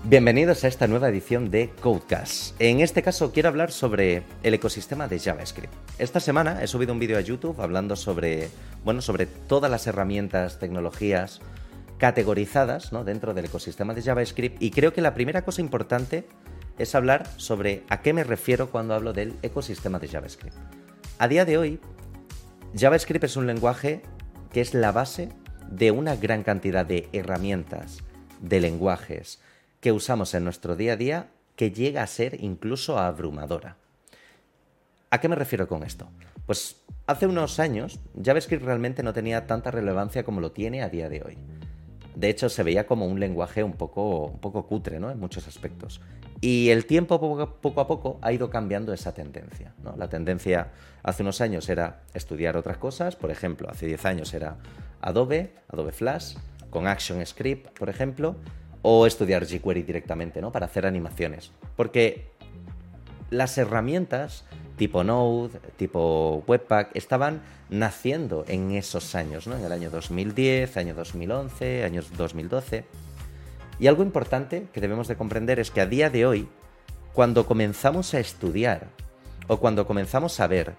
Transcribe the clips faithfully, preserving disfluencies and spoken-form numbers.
Bienvenidos a esta nueva edición de Codecast. En este caso quiero hablar sobre el ecosistema de JavaScript. Esta semana he subido un vídeo a YouTube hablando sobre, bueno, sobre todas las herramientas, tecnologías categorizadas, ¿no?, dentro del ecosistema de JavaScript, y creo que la primera cosa importante es hablar sobre a qué me refiero cuando hablo del ecosistema de JavaScript. A día de hoy, JavaScript es un lenguaje que es la base de una gran cantidad de herramientas, de lenguajes que usamos en nuestro día a día, que llega a ser incluso abrumadora. ¿A qué me refiero con esto? Pues hace unos años JavaScript realmente no tenía tanta relevancia como lo tiene a día de hoy. De hecho, se veía como un lenguaje un poco, un poco cutre, ¿no?, en muchos aspectos. Y el tiempo poco, poco a poco ha ido cambiando esa tendencia, ¿no? La tendencia hace unos años era estudiar otras cosas. Por ejemplo, hace diez años era Adobe, Adobe Flash, con ActionScript, por ejemplo, o estudiar jQuery directamente, ¿no?, para hacer animaciones. Porque las herramientas tipo Node, tipo Webpack, estaban naciendo en esos años, ¿no?, en el año dos mil diez, año dos mil once, año dos mil doce. Y algo importante que debemos de comprender es que a día de hoy, cuando comenzamos a estudiar o cuando comenzamos a ver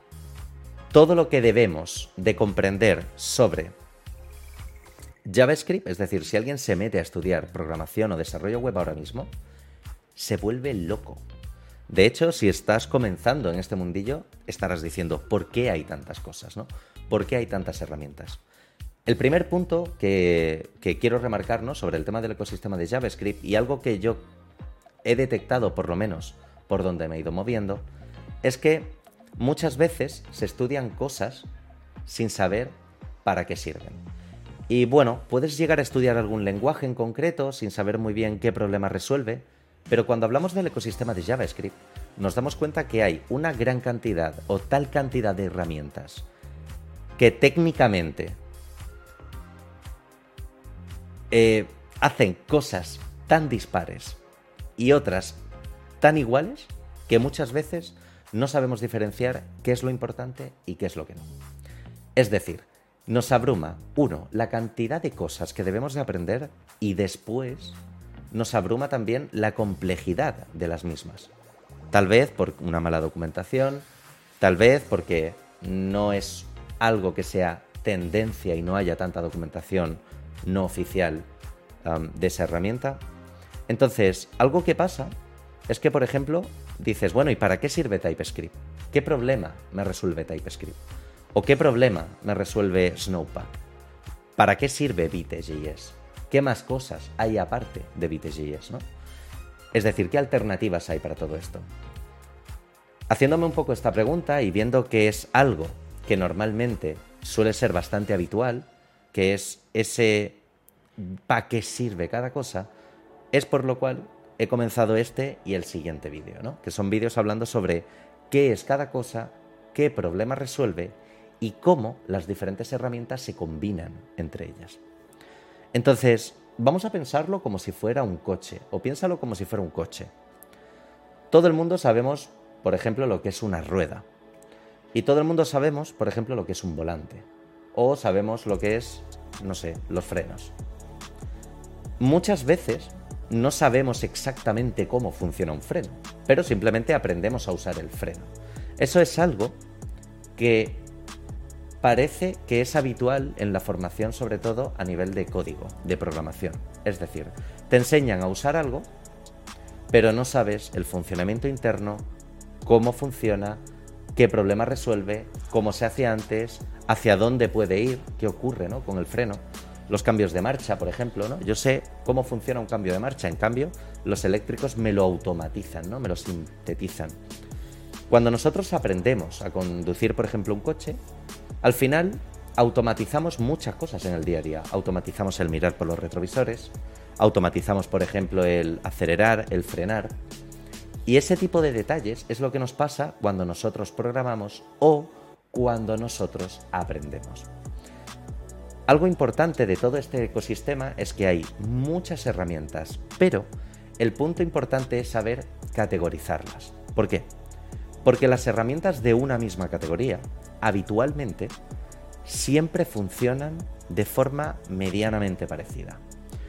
todo lo que debemos de comprender sobre JavaScript, es decir, si alguien se mete a estudiar programación o desarrollo web ahora mismo, se vuelve loco. De hecho, si estás comenzando en este mundillo, estarás diciendo, ¿por qué hay tantas cosas, ¿no? ¿Por qué hay tantas herramientas? El primer punto que, que quiero remarcar, ¿no?, sobre el tema del ecosistema de JavaScript, y algo que yo he detectado, por lo menos por donde me he ido moviendo, es que muchas veces se estudian cosas sin saber para qué sirven. Y bueno, puedes llegar a estudiar algún lenguaje en concreto sin saber muy bien qué problema resuelve, pero cuando hablamos del ecosistema de JavaScript, nos damos cuenta que hay una gran cantidad o tal cantidad de herramientas que técnicamente eh, hacen cosas tan dispares y otras tan iguales que muchas veces no sabemos diferenciar qué es lo importante y qué es lo que no. Es decir, nos abruma, uno, la cantidad de cosas que debemos de aprender, y después nos abruma también la complejidad de las mismas. Tal vez por una mala documentación, tal vez porque no es algo que sea tendencia y no haya tanta documentación no oficial um, de esa herramienta. Entonces, algo que pasa es que, por ejemplo, dices, bueno, ¿y para qué sirve TypeScript? ¿Qué problema me resuelve TypeScript? ¿O qué problema me resuelve Snowpack? ¿Para qué sirve Vite.js? ¿Qué más cosas hay aparte de Vite.js, ¿no? Es decir, ¿qué alternativas hay para todo esto? Haciéndome un poco esta pregunta y viendo que es algo que normalmente suele ser bastante habitual, que es ese ¿para qué sirve cada cosa?, es por lo cual he comenzado este y el siguiente vídeo, ¿no?, que son vídeos hablando sobre qué es cada cosa, qué problema resuelve y cómo las diferentes herramientas se combinan entre ellas. Entonces, vamos a pensarlo como si fuera un coche, o piénsalo como si fuera un coche. Todo el mundo sabemos, por ejemplo, lo que es una rueda. Y todo el mundo sabemos, por ejemplo, lo que es un volante. O sabemos lo que es, no sé, los frenos. Muchas veces no sabemos exactamente cómo funciona un freno, pero simplemente aprendemos a usar el freno. Eso es algo que parece que es habitual en la formación, sobre todo a nivel de código, de programación. Es decir, te enseñan a usar algo, pero no sabes el funcionamiento interno, cómo funciona, qué problema resuelve, cómo se hace antes, hacia dónde puede ir, qué ocurre, ¿no?, con el freno. Los cambios de marcha, por ejemplo, ¿no? Yo sé cómo funciona un cambio de marcha, en cambio, los eléctricos me lo automatizan, ¿no?, me lo sintetizan. Cuando nosotros aprendemos a conducir, por ejemplo, un coche, al final automatizamos muchas cosas en el día a día. Automatizamos el mirar por los retrovisores, automatizamos, por ejemplo, el acelerar, el frenar. Y ese tipo de detalles es lo que nos pasa cuando nosotros programamos o cuando nosotros aprendemos. Algo importante de todo este ecosistema es que hay muchas herramientas, pero el punto importante es saber categorizarlas. ¿Por qué? Porque las herramientas de una misma categoría habitualmente siempre funcionan de forma medianamente parecida.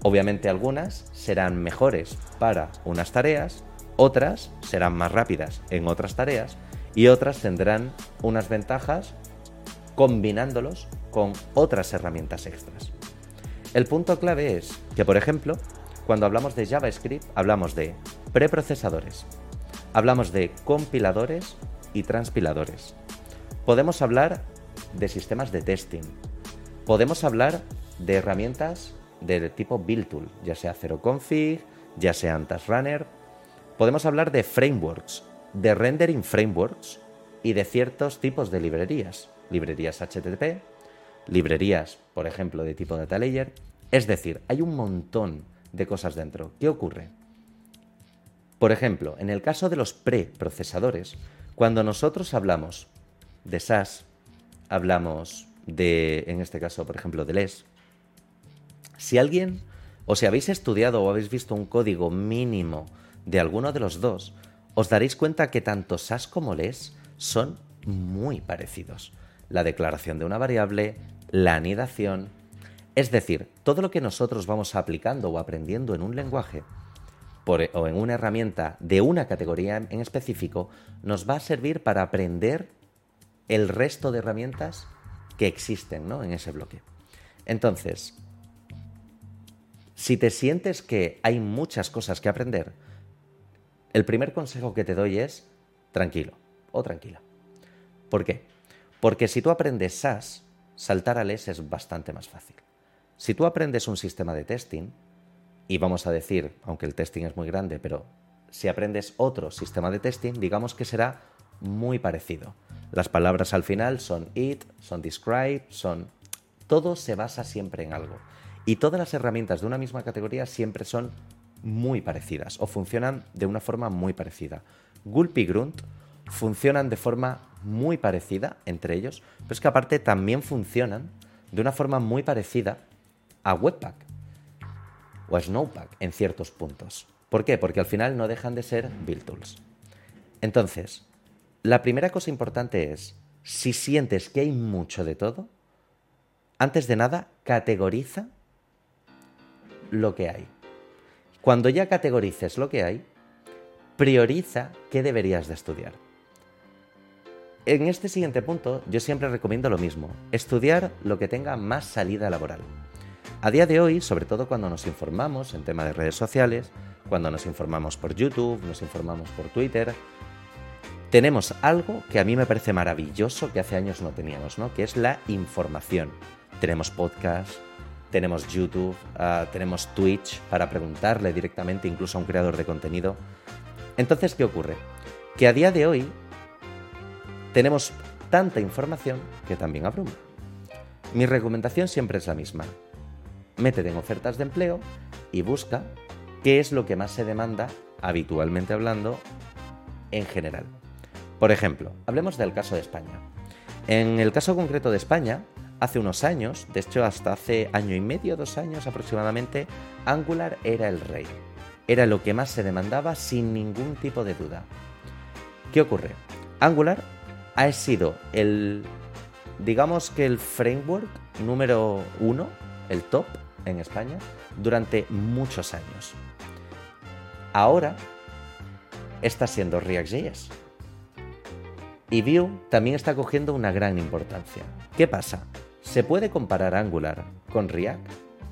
Obviamente algunas serán mejores para unas tareas, otras serán más rápidas en otras tareas y otras tendrán unas ventajas combinándolos con otras herramientas extras. El punto clave es que, por ejemplo, cuando hablamos de JavaScript, hablamos de preprocesadores, hablamos de compiladores y transpiladores. Podemos hablar de sistemas de testing, podemos hablar de herramientas del tipo Build Tool, ya sea ZeroConfig, ya sea Task Runner. Podemos hablar de frameworks, de rendering frameworks y de ciertos tipos de librerías, librerías H T T P, librerías, por ejemplo, de tipo Data Layer. Es decir, hay un montón de cosas dentro. ¿Qué ocurre? Por ejemplo, en el caso de los preprocesadores, cuando nosotros hablamos de S A S, hablamos de, en este caso, por ejemplo, de L E S, si alguien, o si habéis estudiado o habéis visto un código mínimo de alguno de los dos, os daréis cuenta que tanto S A S como L E S son muy parecidos. La declaración de una variable, la anidación, es decir, todo lo que nosotros vamos aplicando o aprendiendo en un lenguaje por, o en una herramienta de una categoría en específico, nos va a servir para aprender el resto de herramientas que existen, ¿no?, en ese bloque. Entonces, si te sientes que hay muchas cosas que aprender, el primer consejo que te doy es tranquilo o tranquila. ¿Por qué? Porque si tú aprendes S A S, saltar al L E S es bastante más fácil. Si tú aprendes un sistema de testing, y vamos a decir, aunque el testing es muy grande, pero si aprendes otro sistema de testing, digamos que será muy parecido. Las palabras al final son it, son describe, son... Todo se basa siempre en algo. Y todas las herramientas de una misma categoría siempre son muy parecidas o funcionan de una forma muy parecida. Gulp y Grunt funcionan de forma muy parecida entre ellos, pero es que aparte también funcionan de una forma muy parecida a Webpack o a Snowpack en ciertos puntos. ¿Por qué? Porque al final no dejan de ser build tools. Entonces, la primera cosa importante es, si sientes que hay mucho de todo, antes de nada, categoriza lo que hay. Cuando ya categorices lo que hay, prioriza qué deberías de estudiar. En este siguiente punto, yo siempre recomiendo lo mismo, estudiar lo que tenga más salida laboral. A día de hoy, sobre todo cuando nos informamos en tema de redes sociales, cuando nos informamos por YouTube, nos informamos por Twitter, tenemos algo que a mí me parece maravilloso que hace años no teníamos, ¿no?, que es la información. Tenemos podcasts, tenemos YouTube, uh, tenemos Twitch para preguntarle directamente incluso a un creador de contenido. Entonces, ¿qué ocurre? Que a día de hoy tenemos tanta información que también abruma. Mi recomendación siempre es la misma. Métete en ofertas de empleo y busca qué es lo que más se demanda, habitualmente hablando, en general. Por ejemplo, hablemos del caso de España. En el caso concreto de España, hace unos años, de hecho hasta hace año y medio, dos años aproximadamente, Angular era el rey. Era lo que más se demandaba sin ningún tipo de duda. ¿Qué ocurre? Angular ha sido el, digamos que el framework número uno, el top en España, durante muchos años. Ahora está siendo React.js. Y Vue también está cogiendo una gran importancia. ¿Qué pasa? ¿Se puede comparar Angular con React?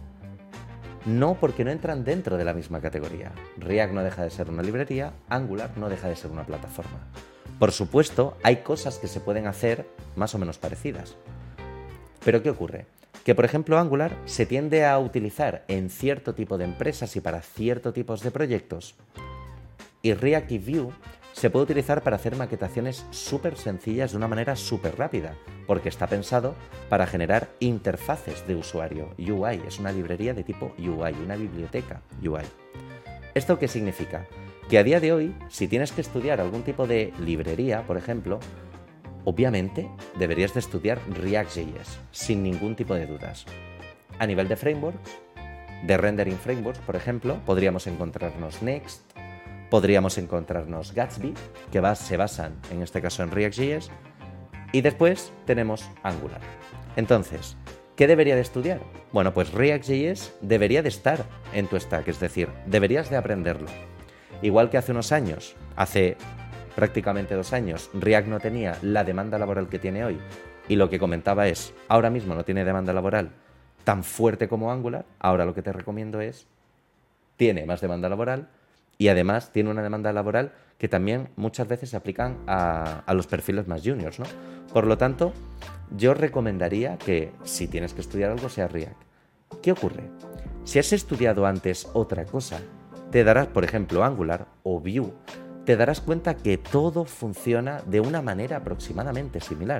No, porque no entran dentro de la misma categoría. React no deja de ser una librería, Angular no deja de ser una plataforma. Por supuesto, hay cosas que se pueden hacer más o menos parecidas. ¿Pero qué ocurre? Que, por ejemplo, Angular se tiende a utilizar en cierto tipo de empresas y para ciertos tipos de proyectos. Y React y Vue se puede utilizar para hacer maquetaciones súper sencillas de una manera súper rápida, porque está pensado para generar interfaces de usuario. U I es una librería de tipo U I, una biblioteca U I. ¿Esto qué significa? Que a día de hoy, si tienes que estudiar algún tipo de librería, por ejemplo, obviamente deberías de estudiar React.js, sin ningún tipo de dudas. A nivel de frameworks, de rendering frameworks, por ejemplo, podríamos encontrarnos Next, podríamos encontrarnos Gatsby, que va, se basan en este caso en React.js, y después tenemos Angular. Entonces, ¿Qué debería de estudiar? Bueno, pues React.js debería de estar en tu stack, es decir, deberías de aprenderlo. Igual que hace unos años, hace prácticamente dos años, React no tenía la demanda laboral que tiene hoy, y lo que comentaba es, ahora mismo no tiene demanda laboral tan fuerte como Angular, ahora lo que te recomiendo es, tiene más demanda laboral y además tiene una demanda laboral que también muchas veces se aplican a, a los perfiles más juniors, ¿no? Por lo tanto, yo recomendaría que si tienes que estudiar algo sea React. ¿Qué ocurre? Si has estudiado antes otra cosa, te darás, por ejemplo, Angular o Vue, te darás cuenta que todo funciona de una manera aproximadamente similar.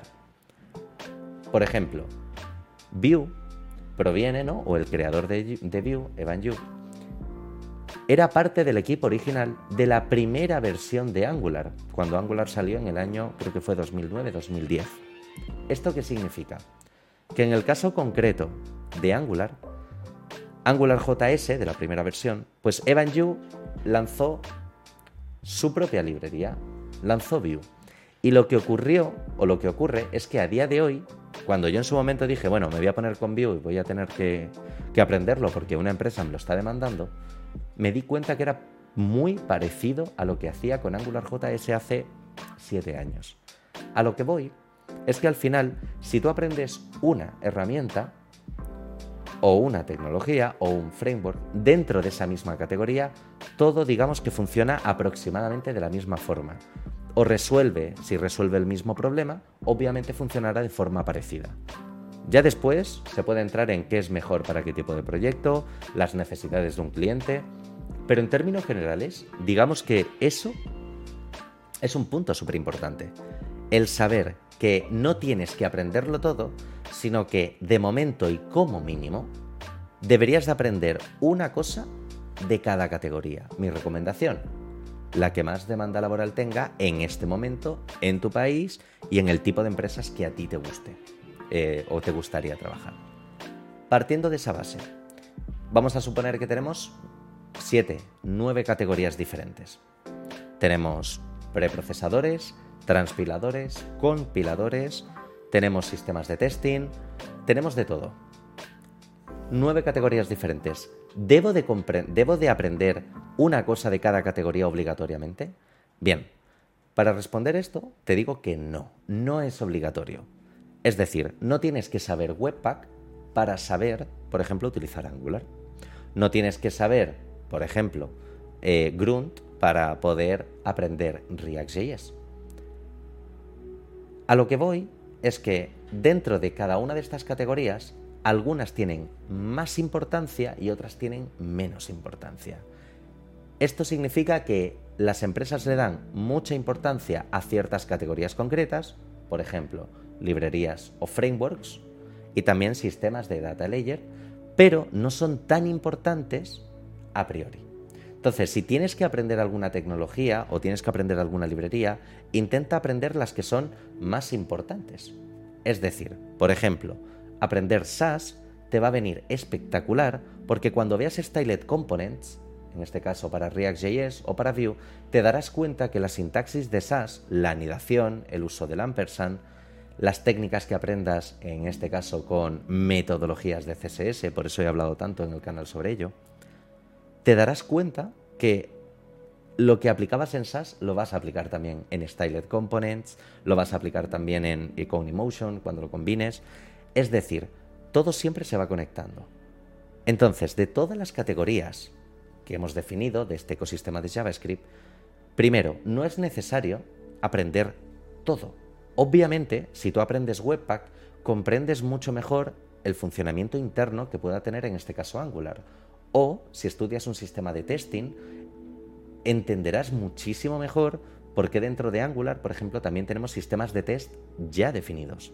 Por ejemplo, Vue proviene, ¿no? O el creador de, de Vue, Evan You, era parte del equipo original de la primera versión de Angular, cuando Angular salió en el año, creo que fue dos mil nueve dos mil diez. ¿Esto qué significa? Que en el caso concreto de Angular, AngularJS, de la primera versión, pues Evan You lanzó su propia librería, lanzó Vue. Y lo que ocurrió, o lo que ocurre, es que a día de hoy, cuando yo en su momento dije, bueno, me voy a poner con Vue y voy a tener que, que aprenderlo porque una empresa me lo está demandando, me di cuenta que era muy parecido a lo que hacía con AngularJS hace siete años. A lo que voy es que al final, si tú aprendes una herramienta o una tecnología o un framework dentro de esa misma categoría, todo digamos que funciona aproximadamente de la misma forma. O resuelve, si resuelve el mismo problema, obviamente funcionará de forma parecida. Ya después se puede entrar en qué es mejor para qué tipo de proyecto, las necesidades de un cliente, pero en términos generales, digamos que eso es un punto súper importante. El saber que no tienes que aprenderlo todo, sino que de momento y como mínimo, deberías de aprender una cosa de cada categoría. Mi recomendación, la que más demanda laboral tenga en este momento, en tu país y en el tipo de empresas que a ti te guste. Eh, o te gustaría trabajar. Partiendo de esa base, vamos a suponer que tenemos siete, nueve categorías diferentes. Tenemos preprocesadores, transpiladores, compiladores, tenemos sistemas de testing, tenemos de todo. Nueve categorías diferentes. ¿Debo de, compre- ¿Debo de aprender una cosa de cada categoría obligatoriamente? Bien, para responder esto te digo que no, no es obligatorio. Es decir, no tienes que saber Webpack para saber, por ejemplo, utilizar Angular. No tienes que saber, por ejemplo, eh, Grunt para poder aprender React.js. A lo que voy es que dentro de cada una de estas categorías, algunas tienen más importancia y otras tienen menos importancia. Esto significa que las empresas le dan mucha importancia a ciertas categorías concretas, por ejemplo, librerías o frameworks, y también sistemas de data layer, pero no son tan importantes a priori. Entonces, si tienes que aprender alguna tecnología o tienes que aprender alguna librería, intenta aprender las que son más importantes. Es decir, por ejemplo, aprender Sass te va a venir espectacular porque cuando veas Styled Components, en este caso para React.js o para Vue, te darás cuenta que la sintaxis de Sass, la anidación, el uso del ampersand, las técnicas que aprendas, en este caso con metodologías de C S S, por eso he hablado tanto en el canal sobre ello, te darás cuenta que lo que aplicabas en Sass lo vas a aplicar también en Styled Components, lo vas a aplicar también en Economotion cuando lo combines. Es decir, todo siempre se va conectando. Entonces, de todas las categorías que hemos definido de este ecosistema de JavaScript, primero, no es necesario aprender todo. Obviamente, si tú aprendes Webpack, comprendes mucho mejor el funcionamiento interno que pueda tener en este caso Angular. O, si estudias un sistema de testing, entenderás muchísimo mejor por qué dentro de Angular, por ejemplo, también tenemos sistemas de test ya definidos.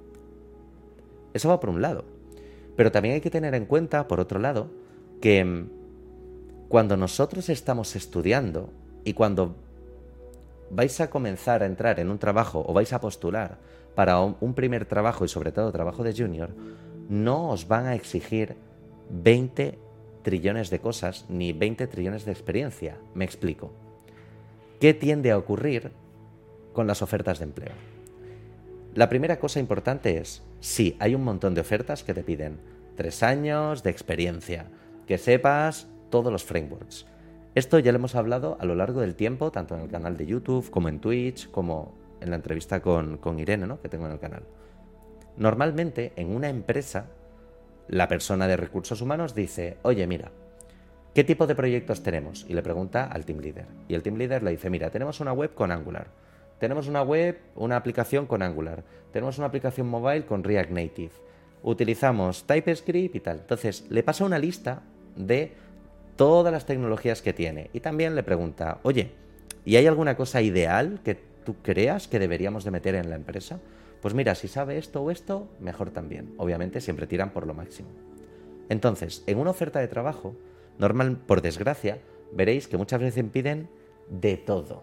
Eso va por un lado. Pero también hay que tener en cuenta, por otro lado, que cuando nosotros estamos estudiando y cuando vais a comenzar a entrar en un trabajo o vais a postular para un primer trabajo y sobre todo trabajo de junior, no os van a exigir veinte trillones de cosas ni veinte trillones de experiencia. Me explico. ¿Qué tiende a ocurrir con las ofertas de empleo? La primera cosa importante es, sí, hay un montón de ofertas que te piden tres años de experiencia, que sepas todos los frameworks. Esto ya lo hemos hablado a lo largo del tiempo, tanto en el canal de YouTube, como en Twitch, como en la entrevista con, con Irene, ¿no?, que tengo en el canal. Normalmente, en una empresa, la persona de recursos humanos dice, oye, mira, ¿qué tipo de proyectos tenemos? Y le pregunta al team leader. Y el team leader le dice, mira, tenemos una web con Angular, tenemos una web, una aplicación con Angular, tenemos una aplicación mobile con React Native, utilizamos TypeScript y tal. Entonces, le pasa una lista de todas las tecnologías que tiene y también le pregunta, oye, ¿y hay alguna cosa ideal que tú creas que deberíamos de meter en la empresa? Pues mira, si sabe esto o esto, mejor también. Obviamente siempre tiran por lo máximo. Entonces, en una oferta de trabajo, normal, por desgracia, veréis que muchas veces piden de todo.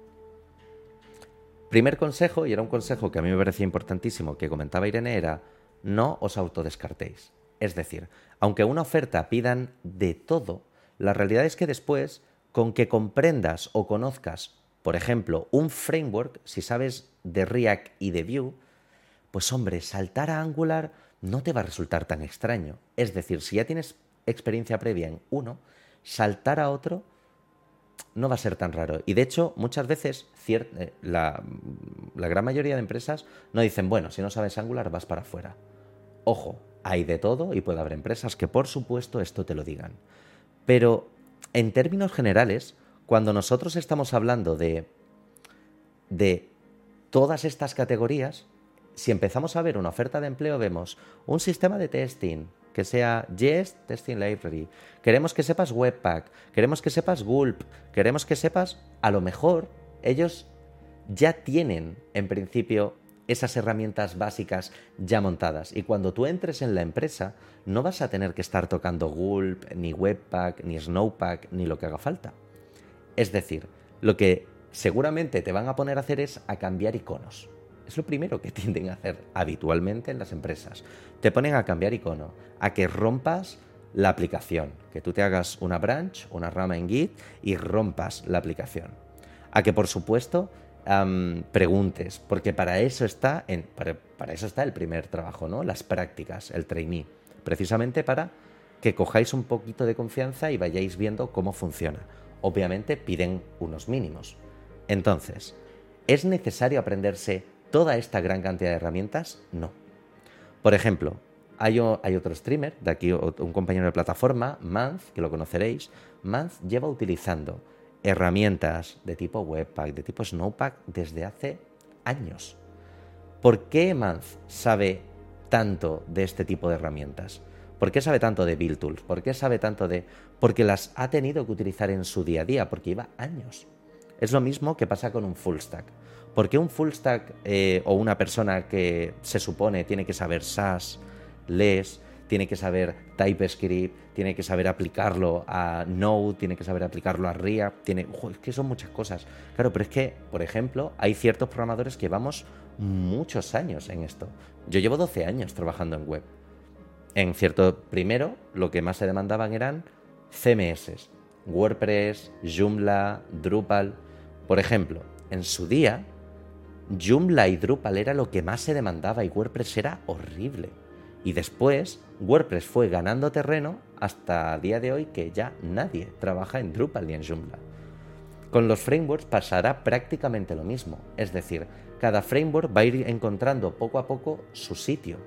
Primer consejo, y era un consejo que a mí me parecía importantísimo, que comentaba Irene, era no os autodescartéis. Es decir, aunque una oferta pidan de todo, la realidad es que después, con que comprendas o conozcas, por ejemplo, un framework, si sabes de React y de Vue, pues hombre, saltar a Angular no te va a resultar tan extraño. Es decir, si ya tienes experiencia previa en uno, saltar a otro no va a ser tan raro. Y de hecho, muchas veces cier- la, la gran mayoría de empresas no dicen, bueno, si no sabes Angular vas para afuera. Ojo, hay de todo y puede haber empresas que por supuesto esto te lo digan. Pero en términos generales, cuando nosotros estamos hablando de, de todas estas categorías, si empezamos a ver una oferta de empleo, vemos un sistema de testing que sea Jest Testing Library, queremos que sepas Webpack, queremos que sepas Gulp, queremos que sepas, a lo mejor ellos ya tienen en principio esas herramientas básicas ya montadas y cuando tú entres en la empresa no vas a tener que estar tocando Gulp, ni Webpack, ni Snowpack, ni lo que haga falta. Es decir, lo que seguramente te van a poner a hacer es a cambiar iconos. Es lo primero que tienden a hacer habitualmente en las empresas. Te ponen a cambiar icono, a que rompas la aplicación, que tú te hagas una branch, una rama en Git y rompas la aplicación. A que, por supuesto, um, preguntes, porque para eso está, en, para, para eso está el primer trabajo, ¿no? Las prácticas, el trainee, precisamente para que cojáis un poquito de confianza y vayáis viendo cómo funciona. Obviamente piden unos mínimos. Entonces, ¿es necesario aprenderse toda esta gran cantidad de herramientas? No. Por ejemplo, hay, o, hay otro streamer, de aquí un compañero de plataforma, Manz, que lo conoceréis. Manz lleva utilizando herramientas de tipo Webpack, de tipo Snowpack, desde hace años. ¿Por qué Manz sabe tanto de este tipo de herramientas? ¿Por qué sabe tanto de Build Tools? ¿Por qué sabe tanto de...? Porque las ha tenido que utilizar en su día a día, porque lleva años. Es lo mismo que pasa con un full stack. ¿Por qué un full stack eh, o una persona que se supone tiene que saber Sass, Less, tiene que saber TypeScript, tiene que saber aplicarlo a Node, tiene que saber aplicarlo a React, tiene... Uf, es que son muchas cosas. Claro, pero es que, por ejemplo, hay ciertos programadores que llevamos muchos años en esto. Yo llevo doce años trabajando en web. En cierto, primero, lo que más se demandaban eran C M S, WordPress, Joomla, Drupal. Por ejemplo, en su día, Joomla y Drupal era lo que más se demandaba y WordPress era horrible. Y después, WordPress fue ganando terreno hasta el día de hoy que ya nadie trabaja en Drupal ni en Joomla. Con los frameworks pasará prácticamente lo mismo. Es decir, cada framework va a ir encontrando poco a poco su sitio.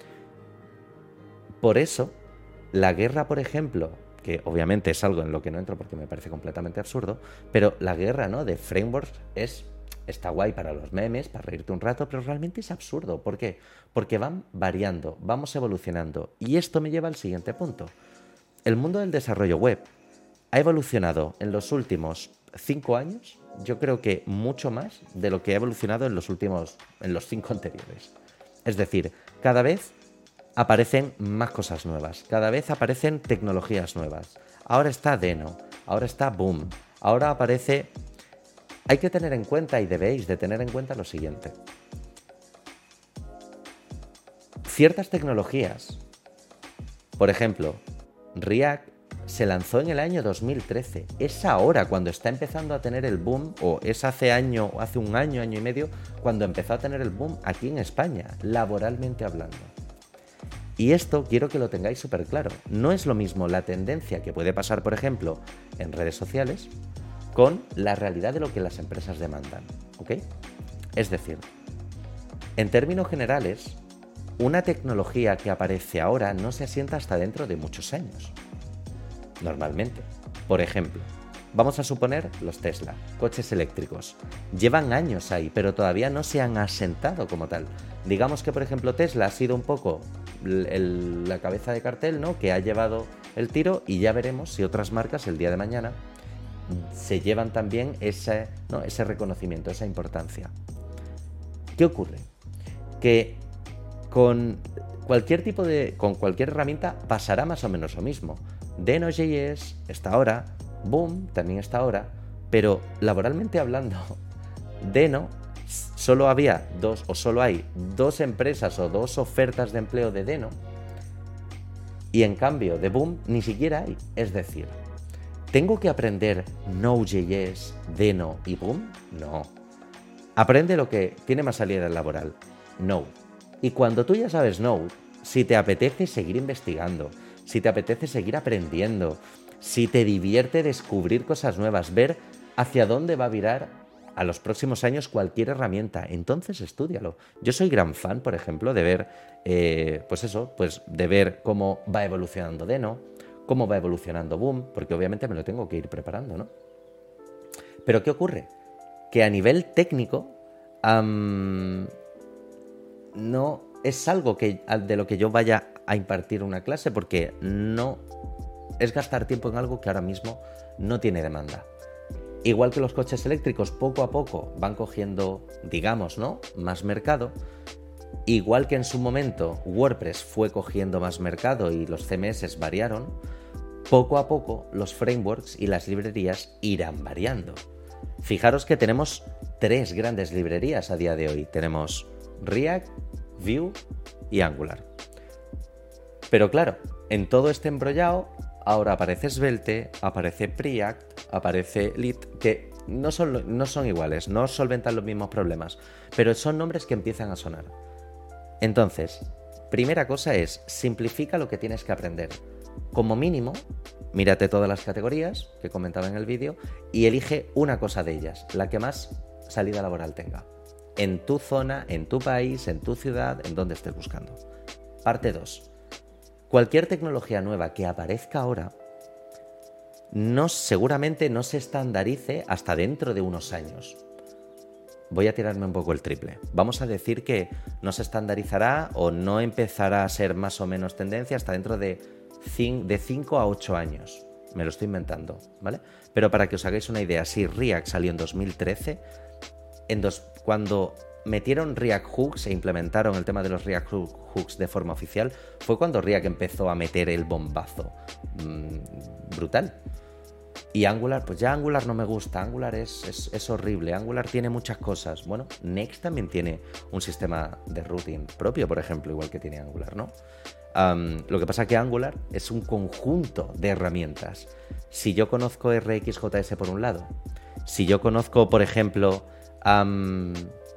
Por eso, la guerra, por ejemplo, que obviamente es algo en lo que no entro porque me parece completamente absurdo, pero la guerra, ¿no?, de frameworks es... Está guay para los memes, para reírte un rato, pero realmente es absurdo. ¿Por qué? Porque van variando, vamos evolucionando. Y esto me lleva al siguiente punto. El mundo del desarrollo web ha evolucionado en los últimos cinco años, yo creo que mucho más de lo que ha evolucionado en los últimos, en los cinco anteriores. Es decir, cada vez aparecen más cosas nuevas, cada vez aparecen tecnologías nuevas. Ahora está Deno, ahora está Boom, ahora aparece... Hay que tener en cuenta, y debéis de tener en cuenta lo siguiente. Ciertas tecnologías, por ejemplo, React, se lanzó en el año dos mil trece. Es ahora cuando está empezando a tener el boom, o es hace año, hace un año, año y medio, cuando empezó a tener el boom aquí en España, laboralmente hablando. Y esto quiero que lo tengáis súper claro. No es lo mismo la tendencia que puede pasar, por ejemplo, en redes sociales, con la realidad de lo que las empresas demandan, ¿ok? Es decir, en términos generales, una tecnología que aparece ahora no se asienta hasta dentro de muchos años. Normalmente. Por ejemplo, vamos a suponer los Tesla, coches eléctricos. Llevan años ahí, pero todavía no se han asentado como tal. Digamos que, por ejemplo, Tesla ha sido un poco el, el, la cabeza de cartel, ¿no?, que ha llevado el tiro, y ya veremos si otras marcas el día de mañana se llevan también ese, ¿no?, ese reconocimiento, esa importancia. ¿Qué ocurre? Que con cualquier tipo de, con cualquier herramienta pasará más o menos lo mismo. Deno.js está ahora, Boom también está ahora, pero laboralmente hablando, Deno solo había dos, o solo hay dos empresas o dos ofertas de empleo de Deno, y en cambio de Boom ni siquiera hay. Es decir, ¿tengo que aprender Node.js, Deno y Boom? No. Aprende lo que tiene más salida laboral, Node. Y cuando tú ya sabes Node, si te apetece seguir investigando, si te apetece seguir aprendiendo, si te divierte descubrir cosas nuevas, ver hacia dónde va a virar a los próximos años cualquier herramienta, entonces estúdialo. Yo soy gran fan, por ejemplo, de ver, eh, pues eso, pues de ver cómo va evolucionando Deno, cómo va evolucionando Boom, porque obviamente me lo tengo que ir preparando, ¿no? Pero ¿qué ocurre? Que a nivel técnico um, no es algo que, de lo que yo vaya a impartir una clase, porque no es gastar tiempo en algo que ahora mismo no tiene demanda. Igual que los coches eléctricos poco a poco van cogiendo, digamos, ¿no?, más mercado, igual que en su momento WordPress fue cogiendo más mercado y los C M S variaron, poco a poco los frameworks y las librerías irán variando. Fijaros que tenemos tres grandes librerías a día de hoy. Tenemos React, Vue y Angular. Pero claro, en todo este embrollado, ahora aparece Svelte, aparece Preact, aparece Lit, que no son, no son iguales, no solventan los mismos problemas, pero son nombres que empiezan a sonar. Entonces, primera cosa es, simplifica lo que tienes que aprender. Como mínimo, mírate todas las categorías que comentaba en el vídeo y elige una cosa de ellas, la que más salida laboral tenga. En tu zona, en tu país, en tu ciudad, en donde estés buscando. Parte dos. Cualquier tecnología nueva que aparezca ahora no, seguramente no se estandarice hasta dentro de unos años. Voy a tirarme un poco el triple. Vamos a decir que no se estandarizará o no empezará a ser más o menos tendencia hasta dentro de cinco a ocho años. Me lo estoy inventando, ¿vale? Pero para que os hagáis una idea, si React salió en dos mil trece, en dos, cuando metieron React Hooks e implementaron el tema de los React Hooks de forma oficial, fue cuando React empezó a meter el bombazo. Mm, brutal. Y Angular, pues ya Angular no me gusta, Angular es, es, es horrible, Angular tiene muchas cosas. Bueno, Next también tiene un sistema de routing propio, por ejemplo, igual que tiene Angular, ¿no? Um, lo que pasa es que Angular es un conjunto de herramientas. Si yo conozco R X J S por un lado, si yo conozco, por ejemplo, um,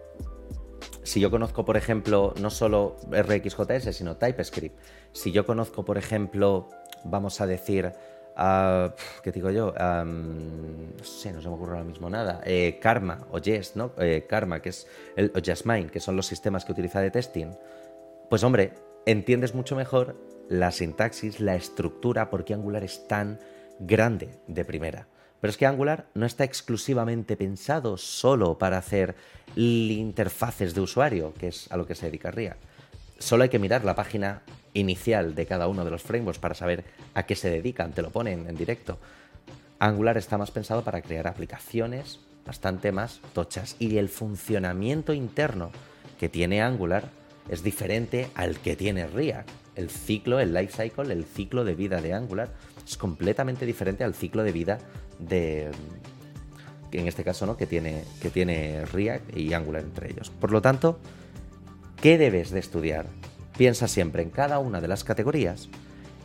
si yo conozco, por ejemplo, no solo R X J S, sino TypeScript, si yo conozco, por ejemplo, vamos a decir, uh, ¿qué digo yo? Um, no sé, no se me ocurre ahora mismo nada. Eh, Karma o Jest, ¿no? Eh, Karma, que es el, o Jasmine, que son los sistemas que utiliza de testing. Pues hombre, entiendes mucho mejor la sintaxis, la estructura, por qué Angular es tan grande de primera. Pero es que Angular no está exclusivamente pensado solo para hacer interfaces de usuario, que es a lo que se dedica React. Solo hay que mirar la página inicial de cada uno de los frameworks para saber a qué se dedican, te lo ponen en directo. Angular está más pensado para crear aplicaciones bastante más tochas, y el funcionamiento interno que tiene Angular es diferente al que tiene React. El ciclo, el life cycle, el ciclo de vida de Angular es completamente diferente al ciclo de vida de, en este caso, ¿no?, que tiene, que tiene React y Angular entre ellos. Por lo tanto, ¿qué debes de estudiar? Piensa siempre en cada una de las categorías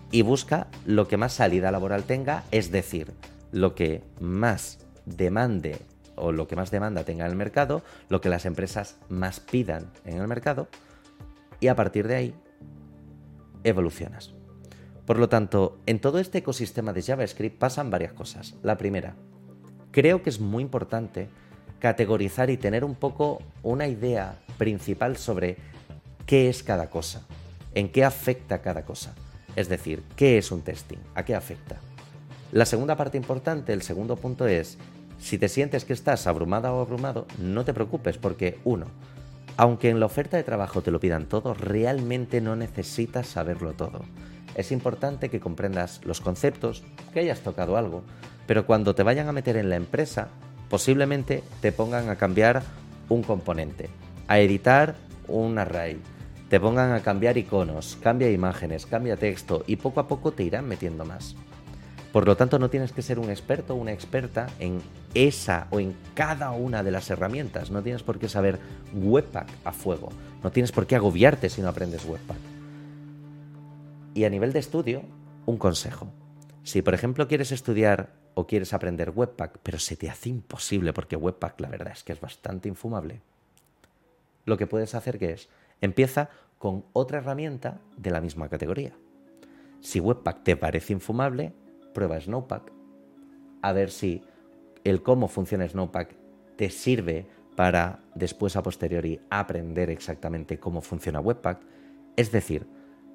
y busca lo que más salida laboral tenga, es decir, lo que más demande o lo que más demanda tenga en el mercado, lo que las empresas más pidan en el mercado, y a partir de ahí evolucionas. Por lo tanto, en todo este ecosistema de JavaScript pasan varias cosas. La primera, creo que es muy importante categorizar y tener un poco una idea principal sobre qué es cada cosa, en qué afecta cada cosa. Es decir, ¿qué es un testing? ¿A qué afecta? La segunda parte importante, el segundo punto es, si te sientes que estás abrumada o abrumado, no te preocupes porque, uno, aunque en la oferta de trabajo te lo pidan todo, realmente no necesitas saberlo todo. Es importante que comprendas los conceptos, que hayas tocado algo, pero cuando te vayan a meter en la empresa, posiblemente te pongan a cambiar un componente, a editar un array, te pongan a cambiar iconos, cambia imágenes, cambia texto y poco a poco te irán metiendo más. Por lo tanto, no tienes que ser un experto o una experta en esa o en cada una de las herramientas. No tienes por qué saber Webpack a fuego. No tienes por qué agobiarte si no aprendes Webpack. Y a nivel de estudio, un consejo. Si, por ejemplo, quieres estudiar o quieres aprender Webpack, pero se te hace imposible porque Webpack la verdad es que es bastante infumable, lo que puedes hacer que es, empieza con otra herramienta de la misma categoría. Si Webpack te parece infumable, prueba Snowpack, a ver si el cómo funciona Snowpack te sirve para después a posteriori aprender exactamente cómo funciona Webpack. Es decir,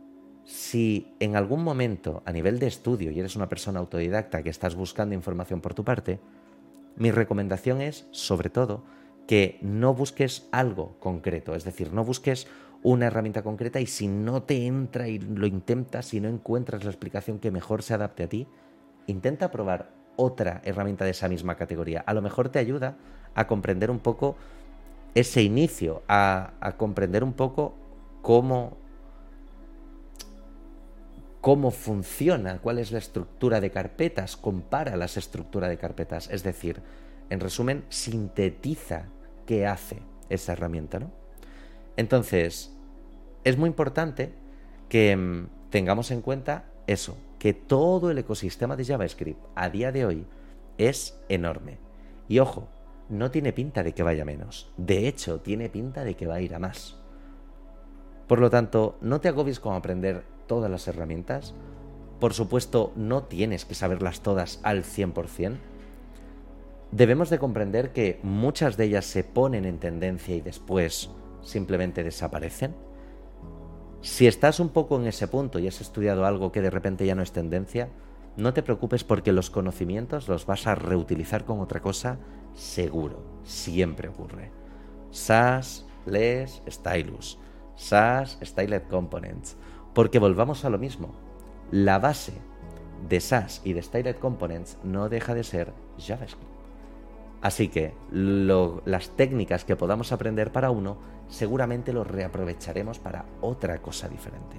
si en algún momento a nivel de estudio y eres una persona autodidacta que estás buscando información por tu parte, mi recomendación es, sobre todo, que no busques algo concreto, es decir, no busques una herramienta concreta y si no te entra y lo intentas y no encuentras la explicación que mejor se adapte a ti, intenta probar otra herramienta de esa misma categoría. A lo mejor te ayuda a comprender un poco ese inicio, a, a comprender un poco cómo, cómo funciona, cuál es la estructura de carpetas, compara las estructuras de carpetas, es decir, en resumen, sintetiza qué hace esa herramienta, ¿no? Entonces, es muy importante que mmm, tengamos en cuenta eso, que todo el ecosistema de JavaScript a día de hoy es enorme. Y ojo, no tiene pinta de que vaya a menos. De hecho, tiene pinta de que va a ir a más. Por lo tanto, no te agobies con aprender todas las herramientas. Por supuesto, no tienes que saberlas todas al cien por ciento. Debemos de comprender que muchas de ellas se ponen en tendencia y después simplemente desaparecen. Si estás un poco en ese punto y has estudiado algo que de repente ya no es tendencia, no te preocupes porque los conocimientos los vas a reutilizar con otra cosa seguro, siempre ocurre. Sass, Less, Stylus, Sass, Styled Components, porque volvamos a lo mismo, la base de Sass y de Styled Components no deja de ser JavaScript. Así que lo, las técnicas que podamos aprender para uno, seguramente los reaprovecharemos para otra cosa diferente.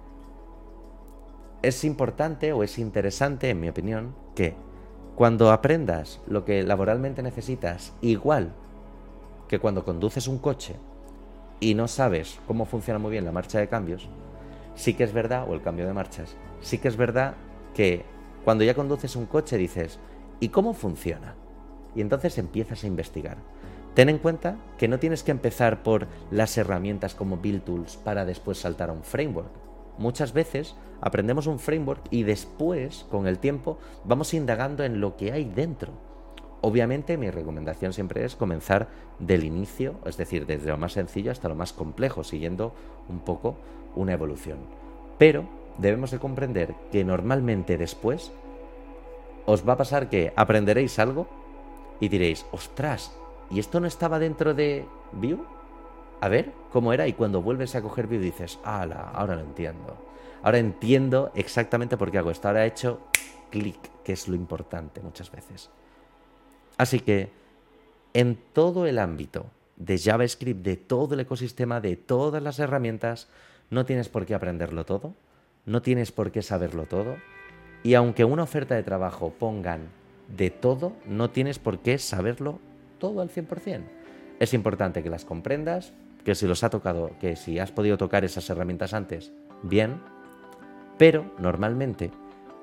Es importante o es interesante, en mi opinión, que cuando aprendas lo que laboralmente necesitas, igual que cuando conduces un coche y no sabes cómo funciona muy bien la marcha de cambios, sí que es verdad, o el cambio de marchas, sí que es verdad que cuando ya conduces un coche dices, ¿y cómo funciona? Y entonces empiezas a investigar. Ten en cuenta que no tienes que empezar por las herramientas como Build Tools para después saltar a un framework. Muchas veces aprendemos un framework y después, con el tiempo, vamos indagando en lo que hay dentro. Obviamente, mi recomendación siempre es comenzar del inicio, es decir, desde lo más sencillo hasta lo más complejo, siguiendo un poco una evolución. Pero debemos de comprender que normalmente después os va a pasar que aprenderéis algo y diréis, ostras, ¿y esto no estaba dentro de Vue? A ver, ¿cómo era? Y cuando vuelves a coger Vue dices, ¡hala! Ahora lo entiendo. Ahora entiendo exactamente por qué hago esto. Ahora he hecho clic, que es lo importante muchas veces. Así que, en todo el ámbito de JavaScript, de todo el ecosistema, de todas las herramientas, no tienes por qué aprenderlo todo, no tienes por qué saberlo todo, y aunque una oferta de trabajo pongan de todo, no tienes por qué saberlo todo al cien por ciento. Es importante que las comprendas, que si los ha tocado, que si has podido tocar esas herramientas antes, bien, Pero, normalmente,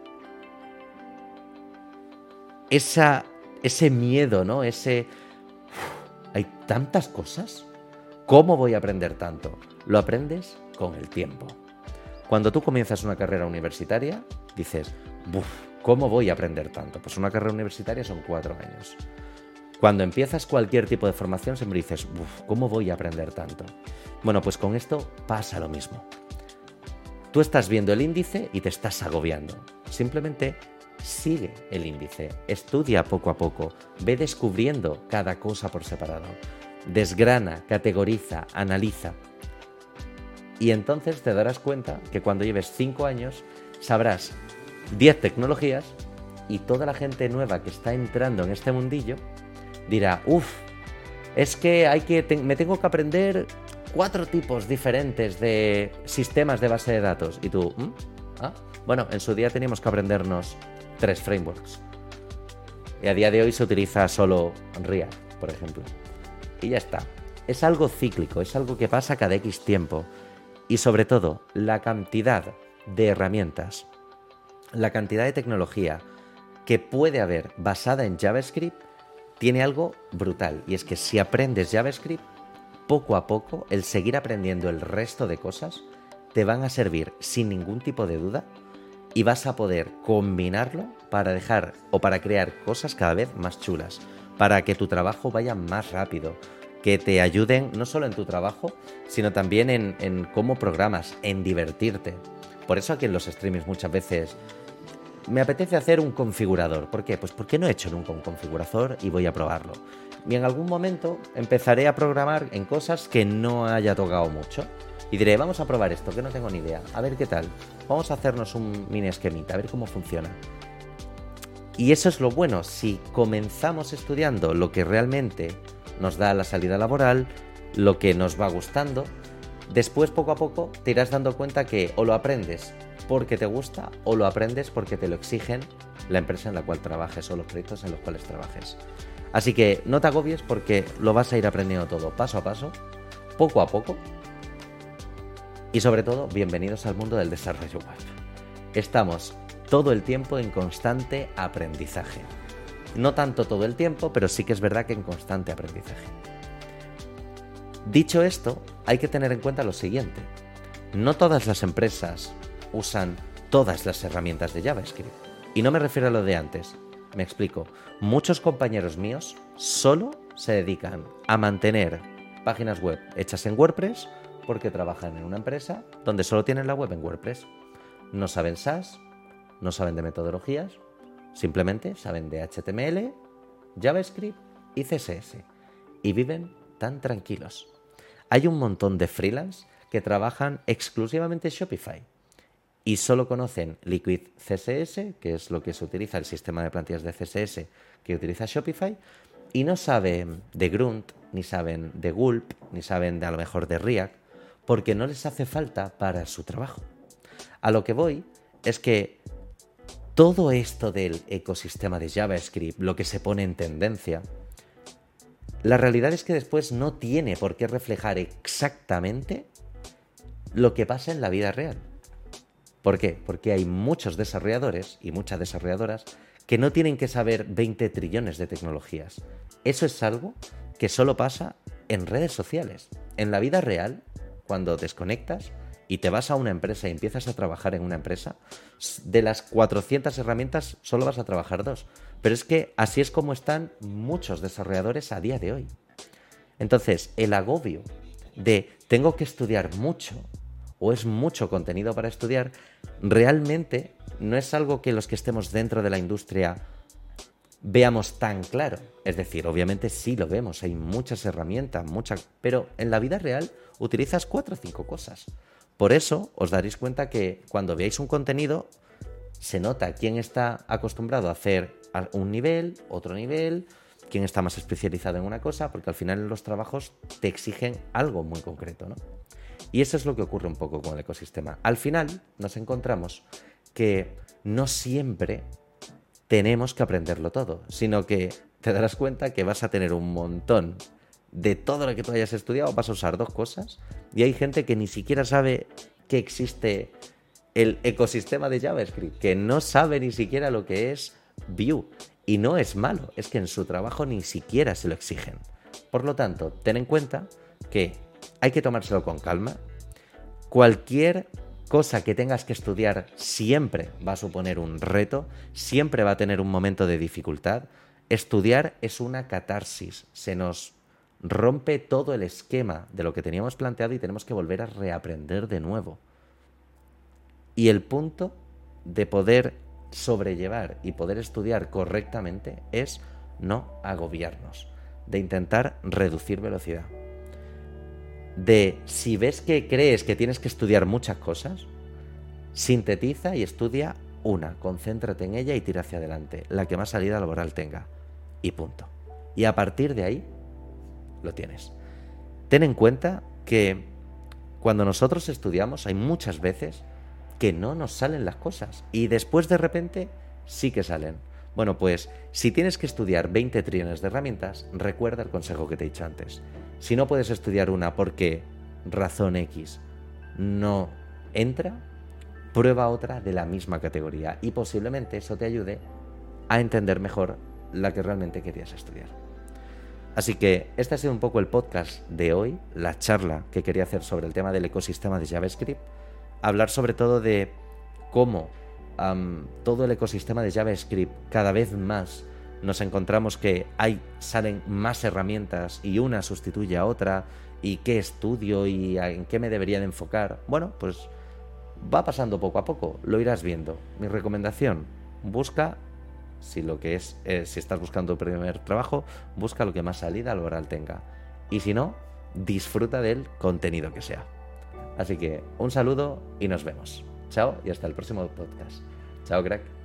esa, ese miedo, ¿no? Ese... uf, hay tantas cosas. ¿Cómo voy a aprender tanto? Lo aprendes con el tiempo. Cuando tú comienzas una carrera universitaria, dices, buf, ¿cómo voy a aprender tanto? Pues una carrera universitaria son cuatro años. Cuando empiezas cualquier tipo de formación, siempre dices, buf, ¿cómo voy a aprender tanto? Bueno, pues con esto pasa lo mismo. Tú estás viendo el índice y te estás agobiando. Simplemente sigue el índice, estudia poco a poco, ve descubriendo cada cosa por separado. Desgrana, categoriza, analiza. Y entonces te darás cuenta que cuando lleves cinco años sabrás diez tecnologías y toda la gente nueva que está entrando en este mundillo dirá, uff, es que, hay que te- me tengo que aprender cuatro tipos diferentes de sistemas de base de datos. Y tú, ¿Mm? ¿Ah? Bueno, en su día teníamos que aprendernos tres frameworks. Y a día de hoy se utiliza solo React, por ejemplo. Y ya está. Es algo cíclico, es algo que pasa cada X tiempo. Y sobre todo, la cantidad de herramientas, la cantidad de tecnología que puede haber basada en JavaScript tiene algo brutal. Y es que si aprendes JavaScript, poco a poco, el seguir aprendiendo el resto de cosas te van a servir sin ningún tipo de duda y vas a poder combinarlo para dejar o para crear cosas cada vez más chulas, para que tu trabajo vaya más rápido, que te ayuden no solo en tu trabajo, sino también en, en cómo programas, en divertirte. Por eso aquí en los streamings muchas veces me apetece hacer un configurador. ¿Por qué? Pues porque no he hecho nunca un configurador y voy a probarlo. Y en algún momento empezaré a programar en cosas que no haya tocado mucho. Y diré, vamos a probar esto, que no tengo ni idea. A ver qué tal. Vamos a hacernos un mini esquemita, a ver cómo funciona. Y eso es lo bueno. Si comenzamos estudiando lo que realmente nos da la salida laboral, lo que nos va gustando, después poco a poco te irás dando cuenta que o lo aprendes porque te gusta o lo aprendes porque te lo exigen la empresa en la cual trabajes o los proyectos en los cuales trabajes. Así que no te agobies porque lo vas a ir aprendiendo todo paso a paso, poco a poco. Y sobre todo, bienvenidos al mundo del desarrollo web. Estamos todo el tiempo en constante aprendizaje. No tanto todo el tiempo, pero sí que es verdad que en constante aprendizaje. Dicho esto, hay que tener en cuenta lo siguiente. No todas las empresas usan todas las herramientas de JavaScript. Y no me refiero a lo de antes. Me explico. Muchos compañeros míos solo se dedican a mantener páginas web hechas en WordPress porque trabajan en una empresa donde solo tienen la web en WordPress. No saben SaaS, no saben de metodologías, simplemente saben de H T M L, JavaScript y C S S. Y viven tan tranquilos. Hay un montón de freelance que trabajan exclusivamente en Shopify y solo conocen Liquid C S S, que es lo que se utiliza, el sistema de plantillas de C S S que utiliza Shopify, y no saben de Grunt, ni saben de Gulp, ni saben de a lo mejor de React, porque no les hace falta para su trabajo. A lo que voy es que todo esto del ecosistema de JavaScript, lo que se pone en tendencia, la realidad es que después no tiene por qué reflejar exactamente lo que pasa en la vida real. ¿Por qué? Porque hay muchos desarrolladores y muchas desarrolladoras que no tienen que saber veinte trillones de tecnologías. Eso es algo que solo pasa en redes sociales. En la vida real, cuando desconectas y te vas a una empresa y empiezas a trabajar en una empresa, de las cuatrocientas herramientas solo vas a trabajar dos. Pero es que así es como están muchos desarrolladores a día de hoy. Entonces, el agobio de tengo que estudiar mucho o es mucho contenido para estudiar, realmente no es algo que los que estemos dentro de la industria veamos tan claro. Es decir, obviamente sí lo vemos, hay muchas herramientas, muchas, pero en la vida real utilizas cuatro o cinco cosas. Por eso os daréis cuenta que cuando veáis un contenido se nota quién está acostumbrado a hacer un nivel, otro nivel, quién está más especializado en una cosa, porque al final en los trabajos te exigen algo muy concreto, ¿no? Y eso es lo que ocurre un poco con el ecosistema. Al final nos encontramos que no siempre tenemos que aprenderlo todo, sino que te darás cuenta que vas a tener un montón de todo lo que tú hayas estudiado, vas a usar dos cosas y hay gente que ni siquiera sabe que existe el ecosistema de JavaScript, que no sabe ni siquiera lo que es Vue. Y no es malo, es que en su trabajo ni siquiera se lo exigen. Por lo tanto, ten en cuenta que hay que tomárselo con calma. Cualquier cosa que tengas que estudiar siempre va a suponer un reto, siempre va a tener un momento de dificultad. Estudiar es una catarsis, se nos rompe todo el esquema de lo que teníamos planteado y tenemos que volver a reaprender de nuevo. Y el punto de poder sobrellevar y poder estudiar correctamente es no agobiarnos, de intentar reducir velocidad. De si ves que crees que tienes que estudiar muchas cosas, sintetiza y estudia una, concéntrate en ella y tira hacia adelante, la que más salida laboral tenga, y punto. Y a partir de ahí lo tienes. Ten en cuenta que cuando nosotros estudiamos hay muchas veces que no nos salen las cosas y después de repente sí que salen. Bueno, pues si tienes que estudiar veinte trillones de herramientas, recuerda el consejo que te he dicho antes. Si no puedes estudiar una porque razón X no entra, prueba otra de la misma categoría y posiblemente eso te ayude a entender mejor la que realmente querías estudiar. Así que este ha sido un poco el podcast de hoy, la charla que quería hacer sobre el tema del ecosistema de JavaScript. Hablar sobre todo de cómo um, todo el ecosistema de JavaScript cada vez más nos encontramos que hay, salen más herramientas y una sustituye a otra y qué estudio y en qué me debería de enfocar. Bueno, pues va pasando poco a poco, lo irás viendo. Mi recomendación, busca, si lo que es, eh, si estás buscando tu primer trabajo, busca lo que más salida laboral tenga. Y si no, disfruta del contenido que sea. Así que un saludo y nos vemos. Chao y hasta el próximo podcast. Chao, crack.